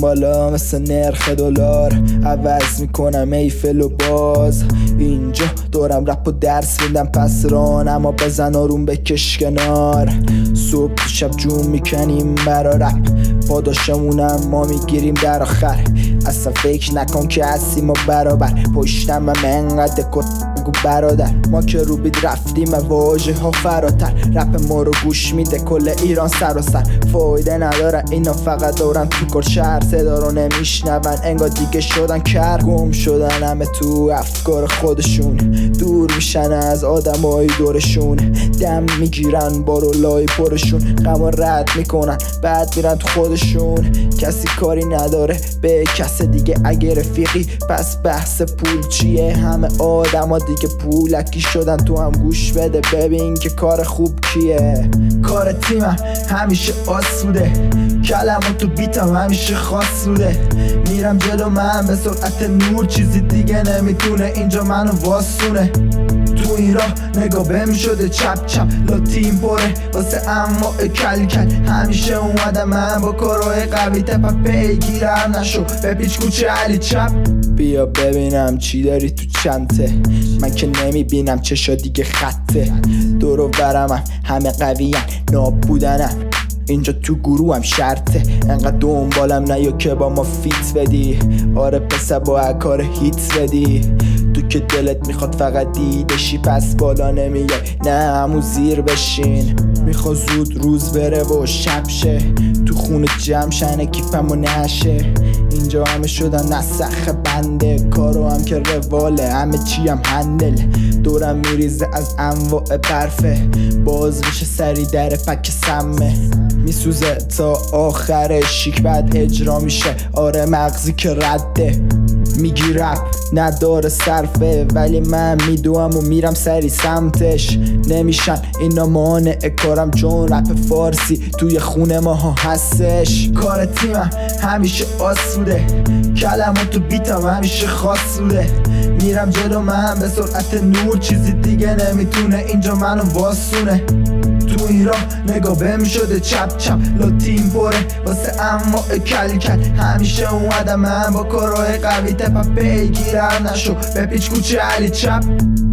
بالا مثل نرخ دلار، عوض میکنم ایفل و باز. اینجا دورم رپ و درس میدم پس ران، اما بزن آروم بکش کنار. صبح تو شب جون میکنیم برا رپ، پاداشمونم ما میگیریم در آخر. اصلا فکر نکن که هستیم و برابر، پشتم انقدر گو برادر. ما که رو بید رفتیم واژه ها فراتر، رپ ما رو گوش میده کل ایران سر و سر. فایده نداره اینا فقط دورن تو کل شهر، صدا رو نمیشنون انگار دیگه شدن کر. گم شدن همه تو افکار خودشون، دور میشن از آدمای دورشون. دم میگیرن بارولای پرشون، غم رد میکنن بعد میرن تو خودشون. کسی کاری نداره به کس دیگه، اگه رفیقی پس بحث پول چیه؟ همه آدما دیگه پولکی شدن، تو هم گوش بده ببین که کار خوب کیه. کار تیمم همیشه آسوده، کلمو تو بیتم همیشه خاص بوده. میرم جلو من به سرعت نور، چیزی دیگه نمیتونه اینجا منو واسونه. تو این راه نگاه بهم شده چپ چپ، لا تیم پره واسه اما کل کل. همیشه اومدم من با کارهای قوی، تپا پیگیرم نشو به پیچ کوچه علی چپ. بیا ببینم چی داری تو چنته، من که نمیبینم چشا دیگه خطه. دور و برمم همه قویان، نابودنم اینجا تو گروه هم شرطه. انقدر دنبالم نیا که با ما فیت بدی، آره پسر با کار هیت بدی. تو که دلت میخواد فقط دیدشی پس بالا نمیای، نه همون زیر بشین. میخوا زود روز بره و شب شه، تو خونه جمع شن کیفم و نشه. اینجا همه شدن نسخ بنده، کارو هم که رواله همه چی هم هندل. دورم میریزه از انواع برفه، باز میشه سری در پک سمه. میسوزه تا آخرش شیک بعد اجرا میشه، آره مغزی که رده. میگی رپ نداره صرفه، ولی من میدوام و میرم سری سمتش. نمیشن اینا مانع کارم چون رپ فارسی توی خونه ماها هستش. کار تیمم همیشه آسوده، کلمو تو بیتم همیشه خاص بوده. میرم جلو من به سرعت نور، چیزی دیگه نمیتونه اینجا منو واسونه. تو این راه نگاه بهم شده چپ چپ، لا تیم پره واسه اما کل کل. همیشه اومدم من با کارهای قوی، تپا پیگیرم نشو به پیچ کوچه علی چپ.